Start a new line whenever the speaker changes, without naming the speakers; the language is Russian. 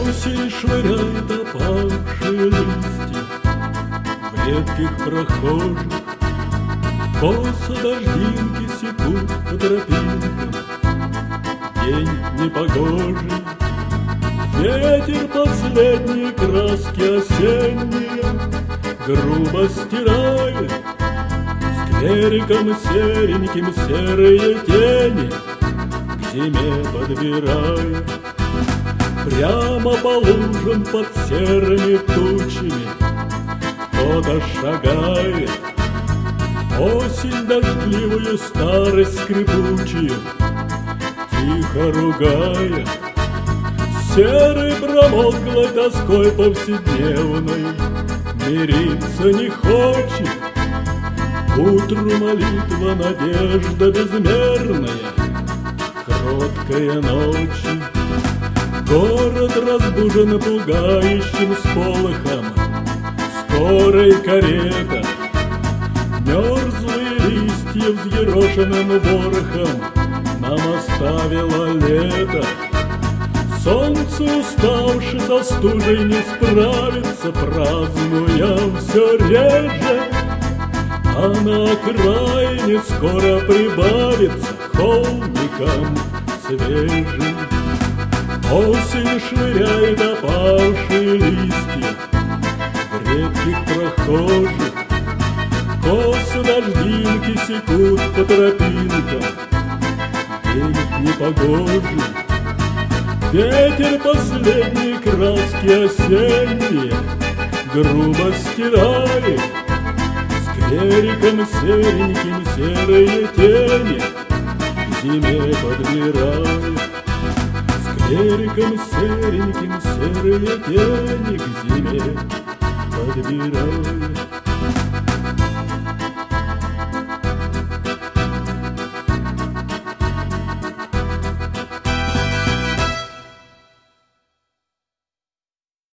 Осень швыряет опавшие листья в редких прохожих. Косо дождинки секут по тропинкам. День непогожий, ветер последние краски осенние грубо стирает. Сквериком сереньким серые тени к зиме подбирает. Прямо по лужам под серыми тучами кто-то шагает. Осень дождливую, старость скрипучую тихо ругая. Серой промозглой тоской повседневной мириться не хочет. Утру молитва, надежда безмерная, кроткая ночи. Город разбужен пугающим сполохом скорой карета. Мерзлые листья взъерошенным ворохом нам оставило лето. Солнце, уставши со стужей, не справится, празднуя все реже. А на окраине скоро прибавится холмиком свежим. Осень швыряет опавшие листья в редких прохожих. Косо дождинки секут по тропинкам. День непогожий, ветер последние краски осенние грубо стирает. Сквериком сереньким серые тени к зиме подбирает. Сквериком сереньким серые тени к зиме подбирает.